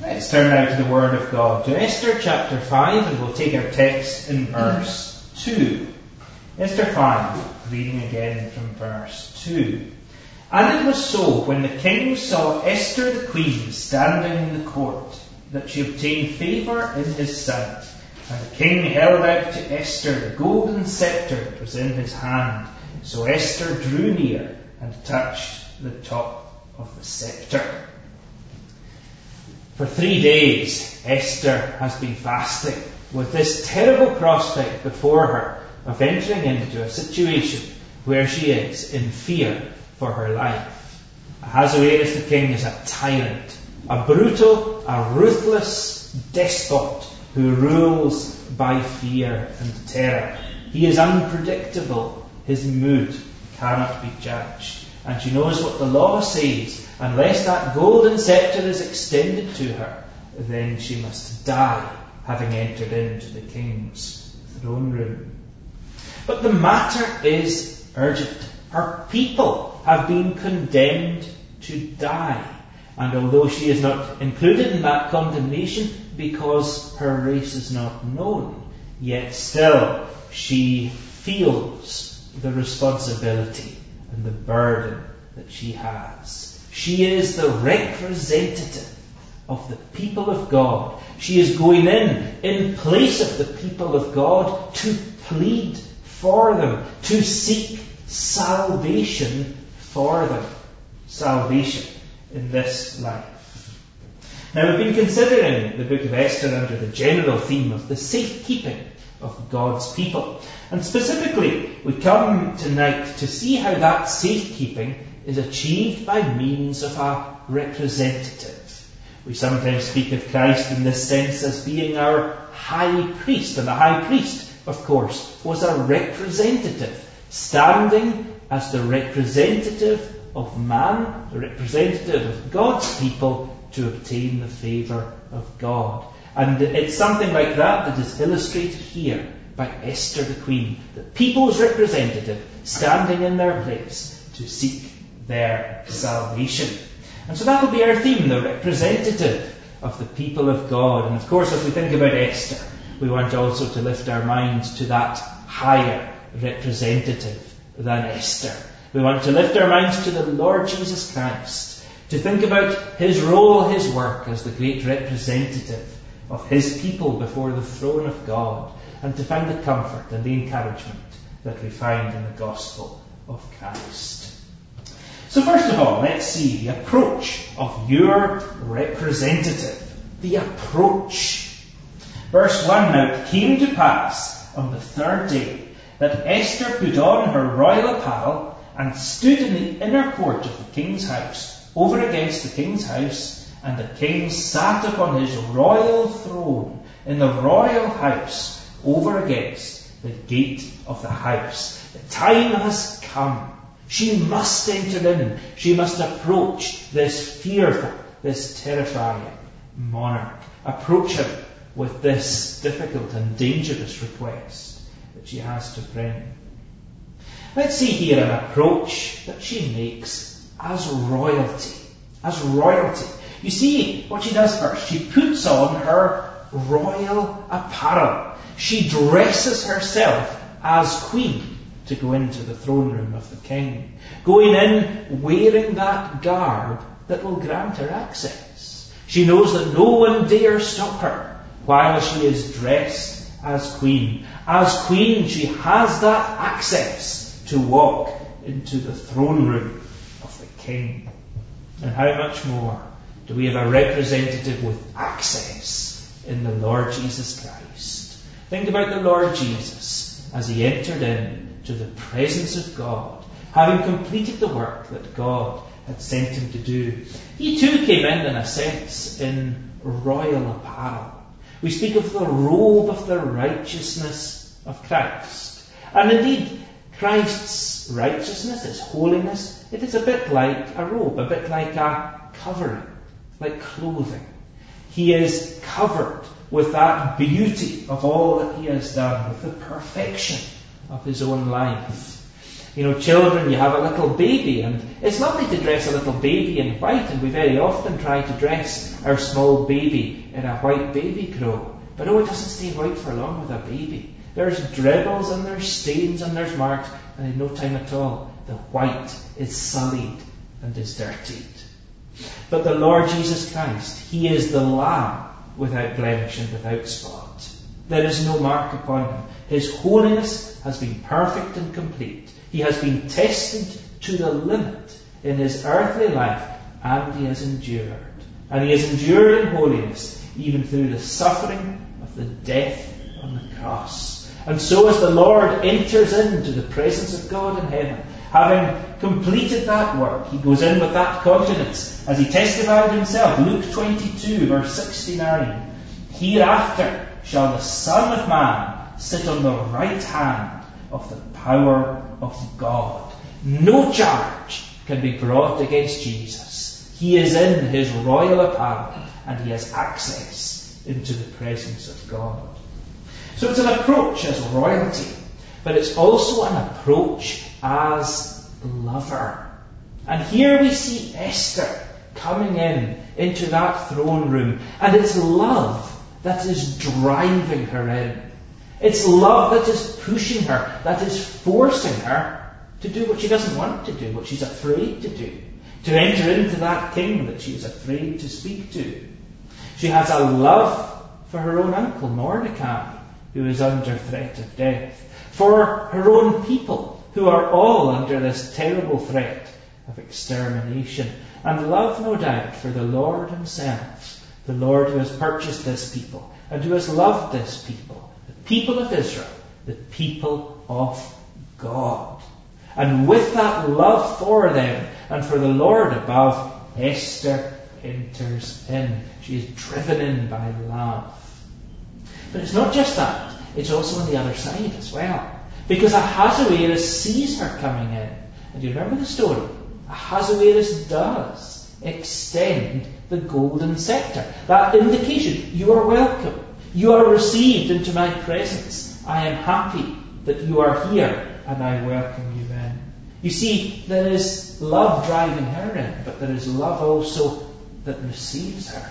Let's turn now to the Word of God, to Esther chapter 5, and we'll take our text in verse 2. Esther 5, reading again from verse 2. And it was so, when the king saw Esther the queen standing in the court, that she obtained favour in his sight. And the king held out to Esther the golden sceptre that was in his hand. So Esther drew near and touched the top of the sceptre. For 3 days, Esther has been fasting, with this terrible prospect before her of entering into a situation where she is in fear for her life. Ahasuerus the king is a tyrant, a brutal, a ruthless despot who rules by fear and terror. He is unpredictable. His mood cannot be judged. And she knows what the law says. Unless that golden sceptre is extended to her, then she must die, having entered into the king's throne room. But the matter is urgent. Her people have been condemned to die. And although she is not included in that condemnation because her race is not known, yet still she feels the responsibility and the burden that she has. She is the representative of the people of God. She is going in place of the people of God to plead for them, to seek salvation for them. Salvation in this life. Now, we've been considering the book of Esther under the general theme of the safekeeping of God's people. And specifically, we come tonight to see how that safekeeping is achieved by means of a representative. We sometimes speak of Christ in this sense as being our high priest. And the high priest, of course, was a representative, standing as the representative of man, the representative of God's people, to obtain the favour of God. And it's something like that is illustrated here by Esther the queen, the people's representative, standing in their place to seek their salvation. And so that will be our theme, the representative of the people of God. And of course, as we think about Esther, we want also to lift our minds to that higher representative than Esther. We want to lift our minds to the Lord Jesus Christ, to think about his role, his work as the great representative of his people before the throne of God, and to find the comfort and the encouragement that we find in the gospel of Christ. So first of all, let's see the approach of your representative. The approach. Verse 1, now it came to pass on the 3rd day that Esther put on her royal apparel and stood in the inner court of the king's house, over against the king's house, and the king sat upon his royal throne in the royal house, over against the gate of the house. The time has come. She must enter in. She must approach this fearful, this terrifying monarch. Approach him with this difficult and dangerous request that she has to bring. Let's see here an approach that she makes as royalty. As royalty. You see what she does first. She puts on her royal apparel. She dresses herself as queen to go into the throne room of the king. Going in wearing that garb that will grant her access. She knows that no one dare stop her while she is dressed as queen. As queen, she has that access to walk into the throne room of the king. And how much more do we have a representative with access in the Lord Jesus Christ? Think about the Lord Jesus as he entered in to the presence of God, having completed the work that God had sent him to do. He too came in a sense, in royal apparel. We speak of the robe of the righteousness of Christ. And indeed, Christ's righteousness, his holiness, it is a bit like a robe, a bit like a covering, like clothing. He is covered with that beauty of all that he has done, with the perfection of his own life. Children, you have a little baby, and it's lovely to dress a little baby in white, and we very often try to dress our small baby in a white baby grow. But it doesn't stay white for long with a baby. There's dribbles, and there's stains, and there's marks, and in no time at all, the white is sullied and is dirtied. But the Lord Jesus Christ, He is the Lamb without blemish and without spot. There is no mark upon Him. His holiness has been perfect and complete. He has been tested to the limit in His earthly life, and He has endured. And He has endured in holiness, even through the suffering of the death on the cross. And so as the Lord enters into the presence of God in heaven, having completed that work, He goes in with that confidence, as He testified Himself, Luke 22, verse 69, "Hereafter shall the Son of Man sit on the right hand of the power of God." No charge can be brought against Jesus. He is in His royal apparel, and He has access into the presence of God. So it's an approach as royalty, but it's also an approach as lover. And here we see Esther coming into that throne room, and it's love that is driving her in. It's love that is pushing her, that is forcing her to do what she doesn't want to do, what she's afraid to do, to enter into that king that she is afraid to speak to. She has a love for her own uncle Mordecai, who is under threat of death, for her own people, who are all under this terrible threat of extermination, and love, no doubt, for the Lord Himself, the Lord who has purchased this people, and who has loved this people, the people of Israel, the people of God. And with that love for them, and for the Lord above, Esther enters in. She is driven in by love. But it's not just that, it's also on the other side as well. Because Ahasuerus sees her coming in. And do you remember the story? Ahasuerus does extend the golden scepter. That indication, you are welcome. You are received into my presence. I am happy that you are here, and I welcome you in. You see, there is love driving her in, but there is love also that receives her.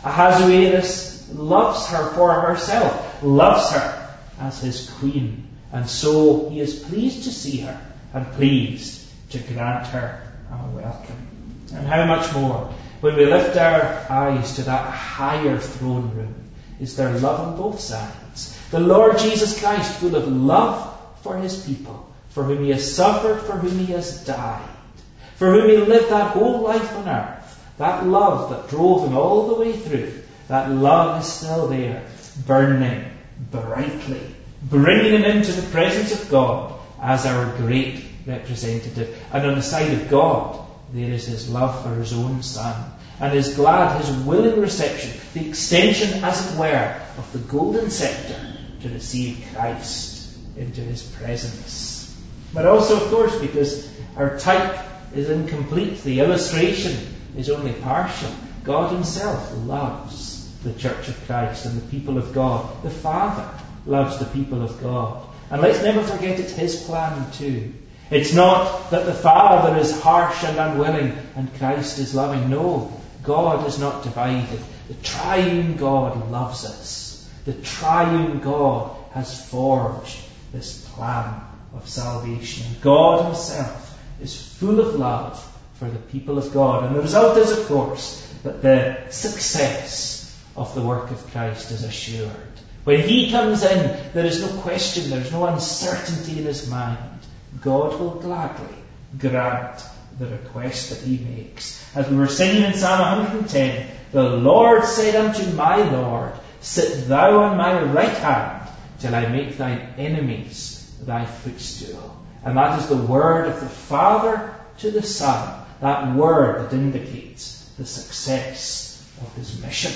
Ahasuerus loves her for herself, loves her as his queen, and so he is pleased to see her and pleased to grant her a welcome. And how much more when we lift our eyes to that higher throne room, is there love on both sides. The Lord Jesus Christ, full of love for his people, for whom he has suffered, for whom he has died, for whom he lived that whole life on earth. That love that drove him all the way through, that love is still there, burning brightly, bringing him into the presence of God as our great representative. And on the side of God, there is his love for his own Son, and his glad, his willing reception, the extension, as it were, of the golden scepter to receive Christ into his presence. But also, of course, because our type is incomplete, the illustration is only partial. God himself loves the Church of Christ and the people of God. The Father loves the people of God. And let's never forget it's his plan too. It's not that the Father is harsh and unwilling and Christ is loving. No, God is not divided. The triune God loves us. The triune God has forged this plan of salvation. God himself is full of love for the people of God. And the result is, of course, that the success of the work of Christ is assured. When he comes in, there is no question, there is no uncertainty in his mind. God will gladly grant the request that he makes. As we were singing in Psalm 110, the Lord said unto my Lord, sit thou on my right hand, till I make thine enemies thy footstool. And that is the word of the Father to the Son, that word that indicates the success of his mission.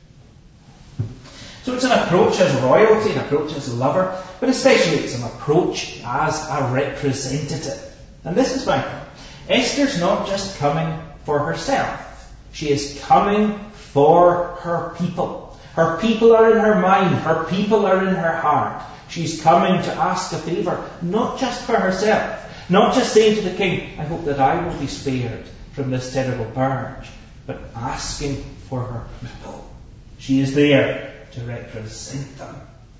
So it's an approach as royalty, an approach as a lover, but especially it's an approach as a representative. And this is my point. Esther's not just coming for herself. She is coming for her people. Her people are in her mind. Her people are in her heart. She's coming to ask a favour, not just for herself, Not just saying to the king, I hope that I will be spared from this terrible purge, but asking for her people. She is there to represent them.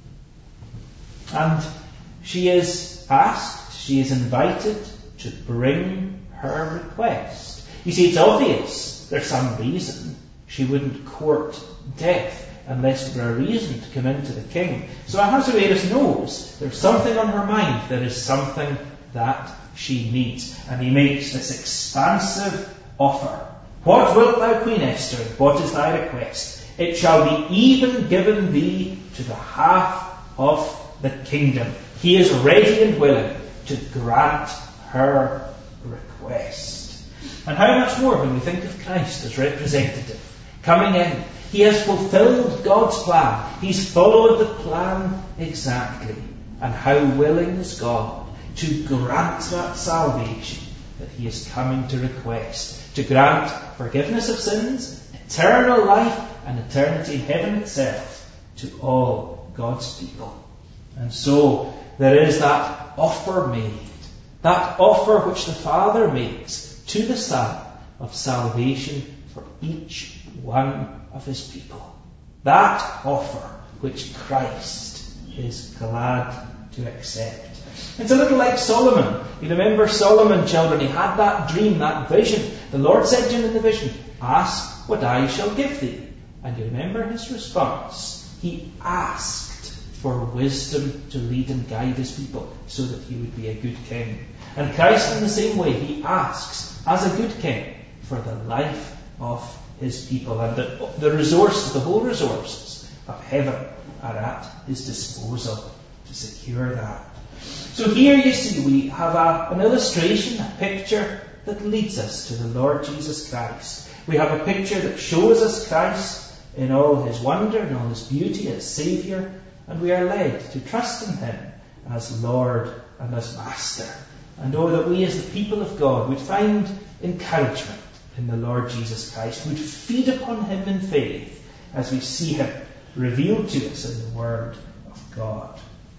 And she is asked, she is invited to bring her request. You see, it's obvious there's some reason she wouldn't court death unless there were a reason to come into the king. So Ahasuerus knows there's something on her mind. There is something that she needs. And he makes this expansive offer. What wilt thou, Queen Esther? What is thy request? It shall be even given thee to the half of the kingdom. He is ready and willing to grant her request. And how much more when we think of Christ as representative, coming in. He has fulfilled God's plan. He's followed the plan exactly. And how willing is God to grant that salvation that he is coming to request. To grant forgiveness of sins, eternal life, and eternity in heaven itself to all God's people. And so there is that offer made. That offer which the Father makes to the Son of salvation for each one of his people. That offer which Christ is glad to accept. It's a little like Solomon. You remember Solomon, children, he had that dream, that vision. The Lord said to him in the vision, ask what I shall give thee. And you remember his response. He asked for wisdom to lead and guide his people so that he would be a good king. And Christ in the same way, he asks, as a good king, for the life of his people. And the resources, the whole resources of heaven are at his disposal to secure that. So here you see we have an illustration, a picture that leads us to the Lord Jesus Christ. We have a picture that shows us Christ in all his wonder and all his beauty as Saviour, and we are led to trust in him as Lord and as Master. And oh, that we as the people of God would find encouragement in the Lord Jesus Christ, would feed upon him in faith as we see him revealed to us in the Word of God.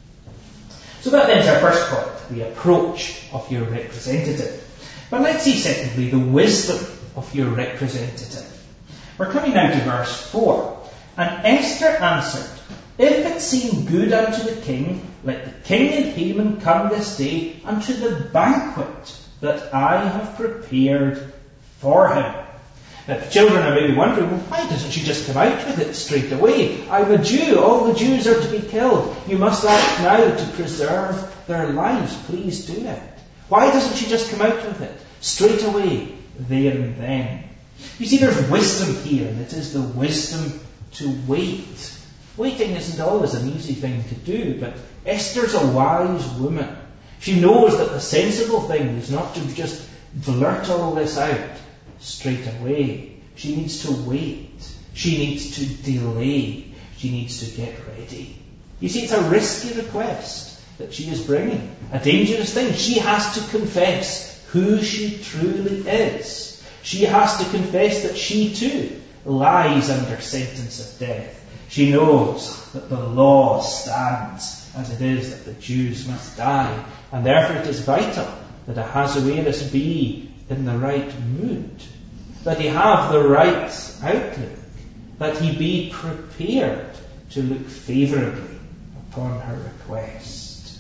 So that ends our first point, the approach of your representative. But let's see secondly, the wisdom of your representative. We're coming now to verse 4. And Esther answered, if it seem good unto the king, let the king and Haman come this day unto the banquet that I have prepared for him. Now, the children are maybe wondering, well, why doesn't she just come out with it straight away? I'm a Jew. All the Jews are to be killed. You must act now to preserve their lives. Please do it. Why doesn't she just come out with it straight away, there and then? You see, there's wisdom here, and it is the wisdom to wait. Waiting isn't always an easy thing to do, but Esther's a wise woman. She knows that the sensible thing is not to just blurt all this out straight away. She needs to wait. She needs to delay. She needs to get ready. You see, it's a risky request that she is bringing. A dangerous thing. She has to confess who she truly is. She has to confess that she too lies under sentence of death. She knows that the law stands as it is that the Jews must die. And therefore it is vital that Ahasuerus be in the right mood, that he have the right outlook, that he be prepared to look favourably upon her request.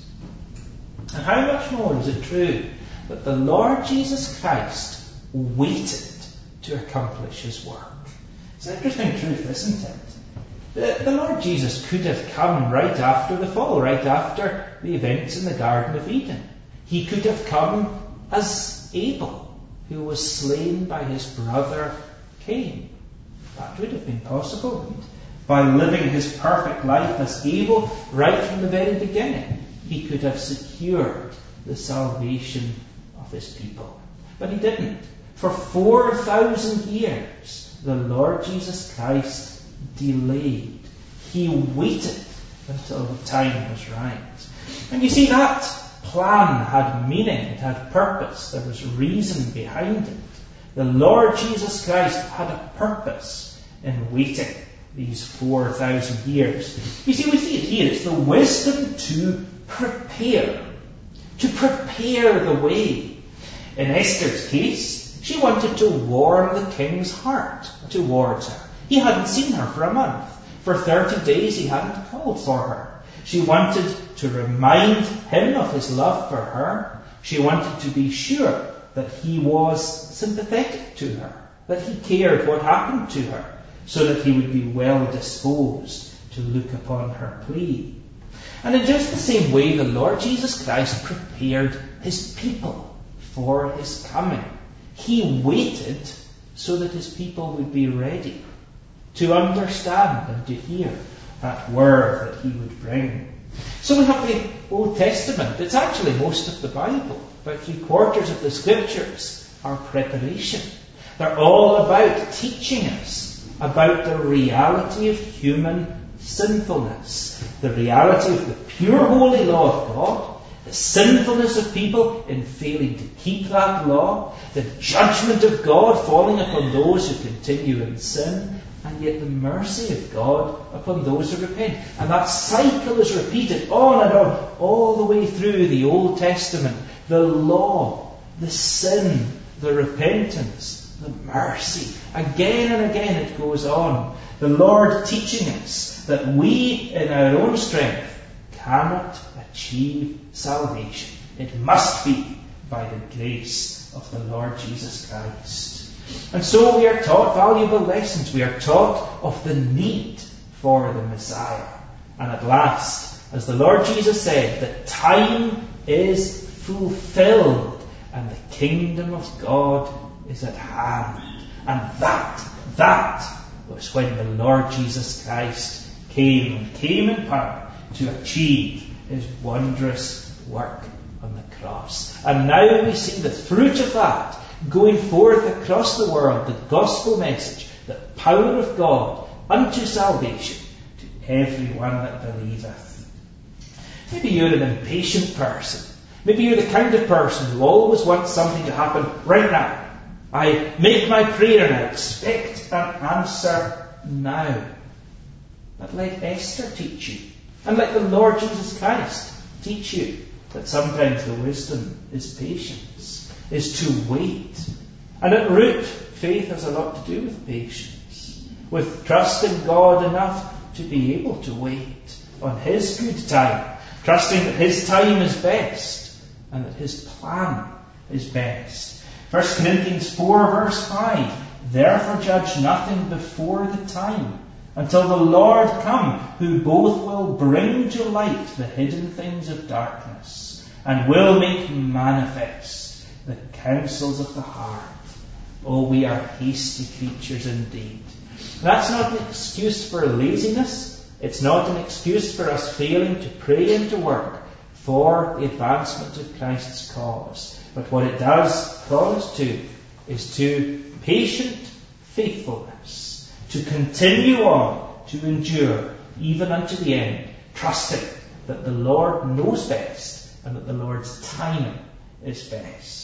And how much more is it true that the Lord Jesus Christ waited to accomplish his work? It's an interesting truth, isn't it? The Lord Jesus could have come right after the fall, right after the events in the Garden of Eden. He could have come as Abel, who was slain by his brother Cain. That would have been possible. And by living his perfect life as Abel right from the very beginning, he could have secured the salvation of his people. But he didn't. For 4,000 years, the Lord Jesus Christ delayed. He waited until the time was right. And you see, that plan had meaning, it had purpose, there was reason behind it. The Lord Jesus Christ had a purpose in waiting these 4,000 years. You see, we see it here. It's the wisdom to prepare. to prepare the way. In Esther's case, she wanted to warm the king's heart towards her. He hadn't seen her for a month. For 30 days he hadn't called for her. She wanted to remind him of his love for her. She wanted to be sure that he was sympathetic to her, that he cared what happened to her, so that he would be well disposed to look upon her plea. And in just the same way, the Lord Jesus Christ prepared his people for his coming. He waited so that his people would be ready to understand and to hear that word that he would bring. So we have the Old Testament. It's actually most of the Bible. About 3/4 of the Scriptures are preparation. They're all about teaching us about the reality of human sinfulness, the reality of the pure holy law of God, the sinfulness of people in failing to keep that law, the judgment of God falling upon those who continue in sin, and yet the mercy of God upon those who repent. And that cycle is repeated on and on, all the way through the Old Testament. The law, the sin, the repentance, the mercy. Again and again it goes on. The Lord teaching us that we, in our own strength, cannot achieve salvation. It must be by the grace of the Lord Jesus Christ. And so we are taught valuable lessons. We are taught of the need for the Messiah. And at last, as the Lord Jesus said, the time is fulfilled and the kingdom of God is at hand. And that was when the Lord Jesus Christ came in power to achieve his wondrous work on the cross. And now we see the fruit of that going forth across the world, the gospel message, the power of God unto salvation to everyone that believeth. Maybe you're an impatient person. Maybe you're the kind of person who always wants something to happen right now. I make my prayer and I expect an answer now. But let Esther teach you, and let the Lord Jesus Christ teach you, that sometimes the wisdom is patience, is to wait. And at root, faith has a lot to do with patience, with trusting God enough to be able to wait on his good time, trusting that his time is best and that his plan is best. 1 Corinthians 4 verse 5, therefore judge nothing before the time, until the Lord come, who both will bring to light the hidden things of darkness, and will make manifest the counsels of the heart. Oh, we are hasty creatures indeed. That's not an excuse for laziness. It's not an excuse for us failing to pray and to work for the advancement of Christ's cause. But what it does call us to is to patient faithfulness, to continue on, to endure, even unto the end, trusting that the Lord knows best and that the Lord's timing is best.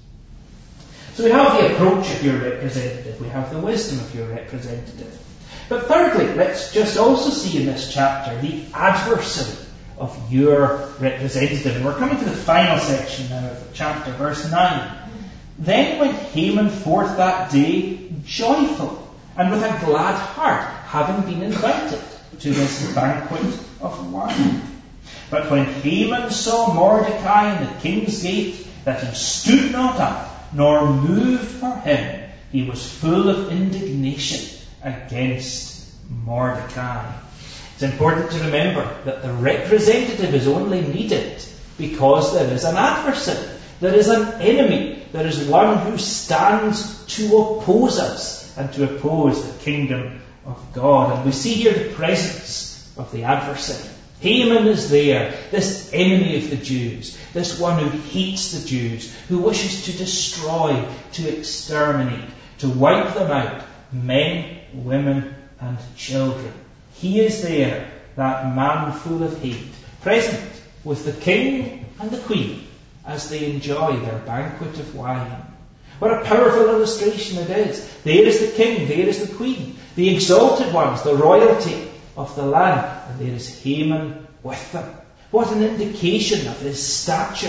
So we have the approach of your representative, we have the wisdom of your representative. But thirdly, let's just also see in this chapter the adversary of your representative. And we're coming to the final section now of the chapter, verse 9. Then went Haman forth that day joyful, and with a glad heart, having been invited to this banquet of wine. But when Haman saw Mordecai in the king's gate, that he stood not up, nor moved for him, he was full of indignation against Mordecai. It's important to remember that the representative is only needed because there is an adversary, there is an enemy, there is one who stands to oppose us and to oppose the kingdom of God. And we see here the presence of the adversary. Haman is there, this enemy of the Jews, this one who hates the Jews, who wishes to destroy, to exterminate, to wipe them out, men, women, and children. He is there, that man full of hate, present with the king and the queen as they enjoy their banquet of wine. What a powerful illustration it is. There is the king, there is the queen, the exalted ones, the royalty of the land, and there is Haman with them. What an indication of his stature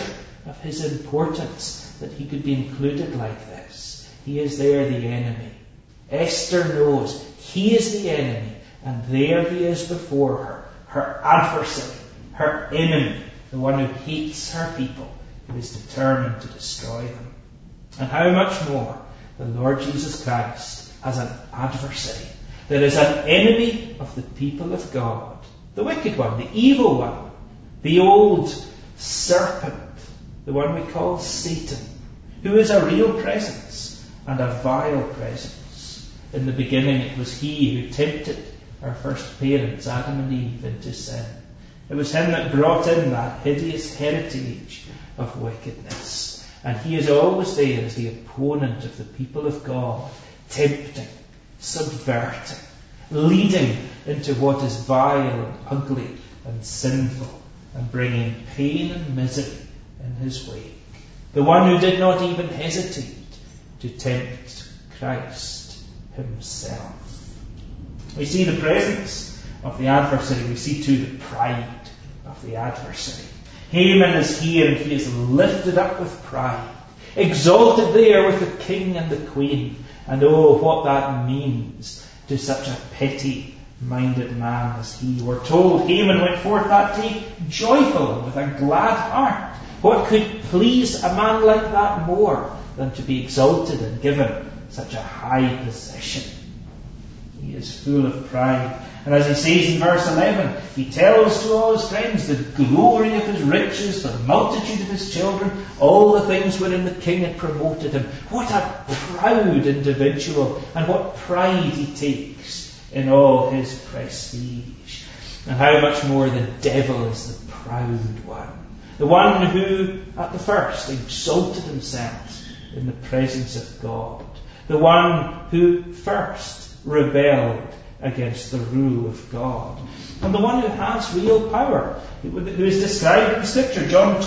of his importance that he could be included like this. He is there, the enemy. Esther knows he is the enemy, and there he is before her, her adversary, her enemy, the one who hates her people, who is determined to destroy them. And how much more the Lord Jesus Christ as an adversary, that is an enemy of the people of God, the wicked one, the evil one, the old serpent, the one we call Satan, who is a real presence and a vile presence. In the beginning it was he who tempted our first parents, Adam and Eve, into sin. It was him that brought in that hideous heritage of wickedness. And he is always there as the opponent of the people of God, tempting, subverting, leading into what is vile and ugly and sinful, and bringing pain and misery in his wake. The one who did not even hesitate to tempt Christ himself. We see the presence of the adversary. We see too the pride of the adversary. Haman is here, and he is lifted up with pride, exalted there with the king and the queen. And oh, what that means to such a petty-minded man as he. We're told Haman went forth that day joyful and with a glad heart. What could please a man like that more than to be exalted and given such a high position? He is full of pride. And as he says in verse 11, he tells to all his friends the glory of his riches, the multitude of his children, all the things wherein the king had promoted him. What a proud individual, and what pride he takes in all his prestige. And how much more the devil is the proud one. The one who, at the first, exalted himself in the presence of God. The one who first rebelled against the rule of God. And the one who has real power, who is described in Scripture, John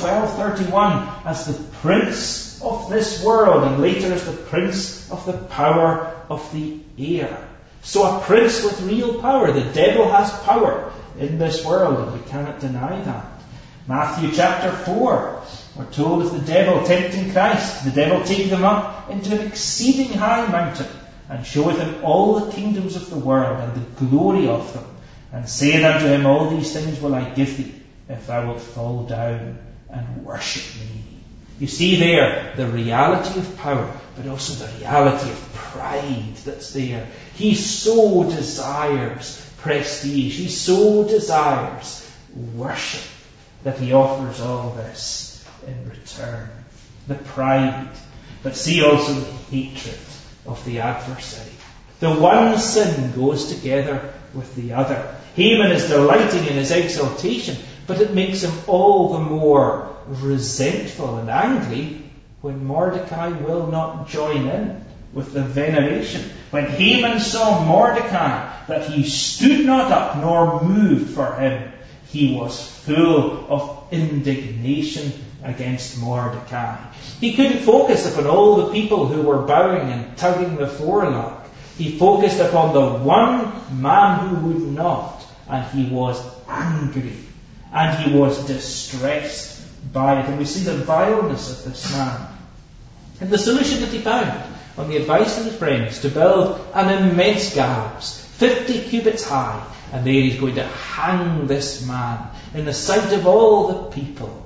12:31, as the prince of this world, and later as the prince of the power of the air. So a prince with real power. The devil has power in this world, and we cannot deny that. Matthew chapter 4, we're told of the devil tempting Christ. The devil taking him up into an exceeding high mountain, and showeth him all the kingdoms of the world, and the glory of them, and saith unto him, All these things will I give thee, if thou wilt fall down and worship me. You see there the reality of power, but also the reality of pride that's there. He so desires prestige, he so desires worship, that he offers all this in return. The pride, but see also the hatred of the adversary. The one sin goes together with the other. Haman is delighting in his exaltation, but it makes him all the more resentful and angry when Mordecai will not join in with the veneration. When Haman saw Mordecai, that he stood not up nor moved for him, he was full of indignation against Mordecai. He couldn't focus upon all the people who were bowing and tugging the forelock. He focused upon the one man who would not, and he was angry, and he was distressed by it. And we see the vileness of this man. And the solution that he found, on the advice of his friends, to build an immense gallows, 50 cubits high, and there he's going to hang this man in the sight of all the people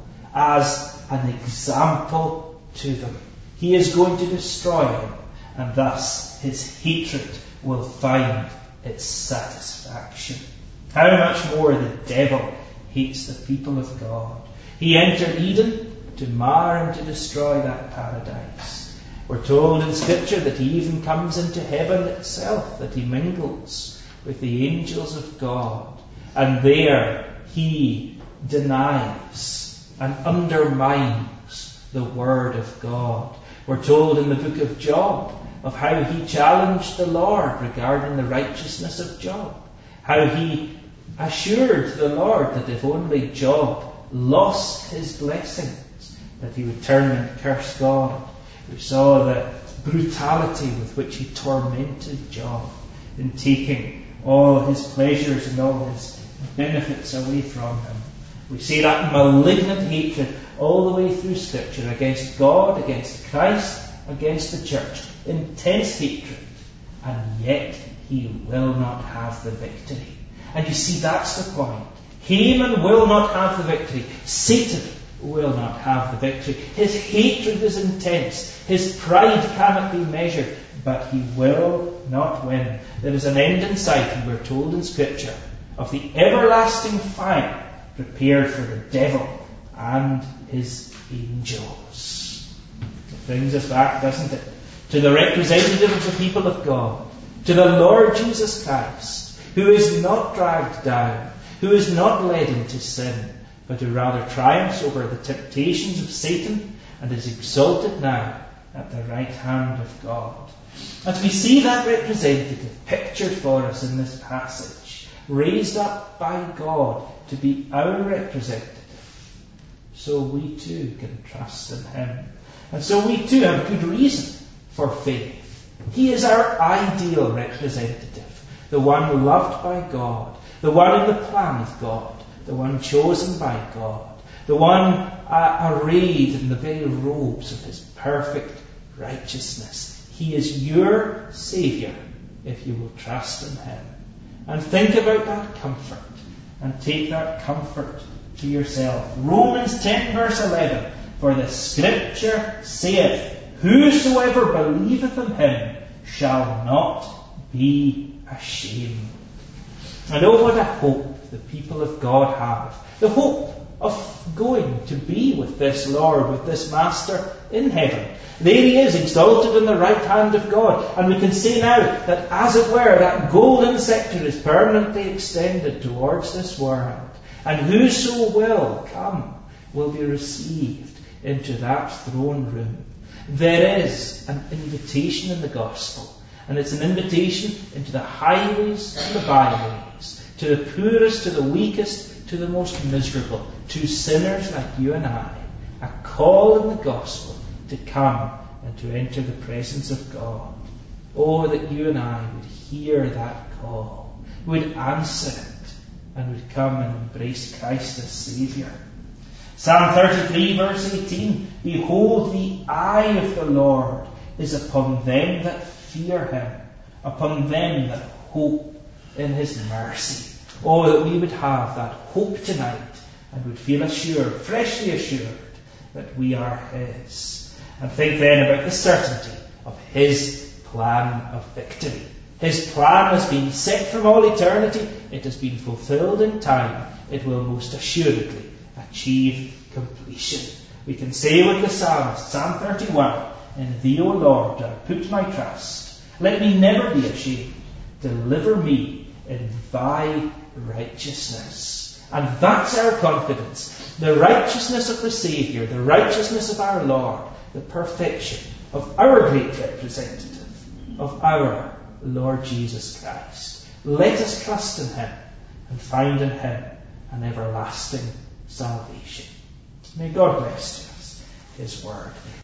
as an example to them. He is going to destroy him, and thus his hatred will find its satisfaction. How much more the devil hates the people of God. He entered Eden to mar and to destroy that paradise. We're told in Scripture that he even comes into heaven itself, that he mingles with the angels of God, and there he denies and undermines the Word of God. We're told in the book of Job of how he challenged the Lord regarding the righteousness of Job, how he assured the Lord that if only Job lost his blessings, that he would turn and curse God. We saw the brutality with which he tormented Job in taking all his pleasures and all his benefits away from him. We see that malignant hatred all the way through Scripture against God, against Christ, against the church. Intense hatred. And yet he will not have the victory. And you see, that's the point. Haman will not have the victory. Satan will not have the victory. His hatred is intense. His pride cannot be measured. But he will not win. There is an end in sight, and we're told in Scripture, of the everlasting fire prepared for the devil and his angels. It brings us back, doesn't it, to the representative of the people of God, to the Lord Jesus Christ, who is not dragged down, who is not led into sin, but who rather triumphs over the temptations of Satan and is exalted now at the right hand of God. As we see that representative pictured for us in this passage, raised up by God to be our representative, so we too can trust in him. And so we too have good reason for faith. He is our ideal representative, the one loved by God, the one in the plan of God, the one chosen by God, the one arrayed in the very robes of his perfect righteousness. He is your Saviour if you will trust in him. And think about that comfort and take that comfort to yourself. Romans 10 verse 11. For the Scripture saith, whosoever believeth in him shall not be ashamed. And oh, what a hope the people of God have. The hope of going to be with this Lord, with this Master in heaven. There he is, exalted in the right hand of God. And we can say now that, as it were, that golden sceptre is permanently extended towards this world. And whoso will come will be received into that throne room. There is an invitation in the gospel. And it's an invitation into the highways and the byways, to the poorest, to the weakest, to the most miserable, to sinners like you and I. A call in the gospel to come and to enter the presence of God. Oh, that you and I would hear that call, would answer it, and would come and embrace Christ as Saviour. Psalm 33 verse 18. Behold, the eye of the Lord is upon them that fear him, upon them that hope in his mercy. Oh, that we would have that hope tonight and would feel assured, freshly assured, that we are his. And think then about the certainty of his plan of victory. His plan has been set from all eternity. It has been fulfilled in time. It will most assuredly achieve completion. We can say with the psalmist, Psalm 31, in thee, O Lord, I put my trust. Let me never be ashamed. Deliver me in thy righteousness. And that's our confidence. The righteousness of the Saviour, the righteousness of our Lord, the perfection of our great representative, of our Lord Jesus Christ. Let us trust in him and find in him an everlasting salvation. May God bless to us his word.